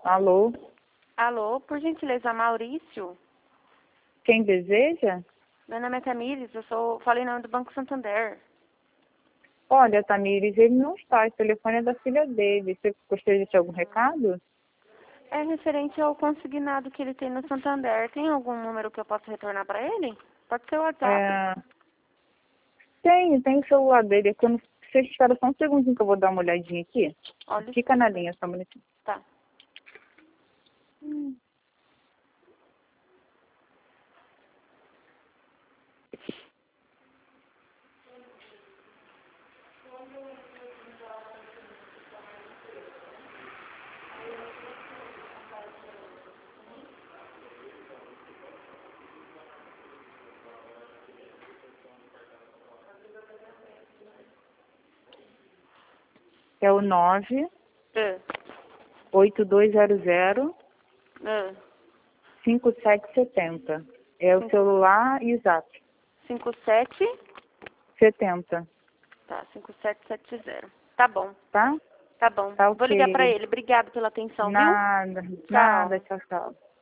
Alô? Alô, por gentileza, Maurício? Quem deseja? Meu nome é Tamires, falei em nome do Banco Santander. Olha, Tamires, ele não está. Esse telefone é da filha dele. Você gostaria de ter algum recado? É referente ao consignado que ele tem no Santander. Tem algum número que eu possa retornar para ele? Pode ser o WhatsApp. Tem o celular dele. Quando você espera só um segundinho que eu vou dar uma olhadinha aqui. Olha, Fica na linha, só um minutinho. Tá. É o 98200 5770. É o celular e o zap. 57? 70. Tá, 5770. Tá bom. Tá? Tá bom. Tá Vou ligar para ok. ele. Obrigado pela atenção, viu? Nada. Tchau. Tchau, tchau.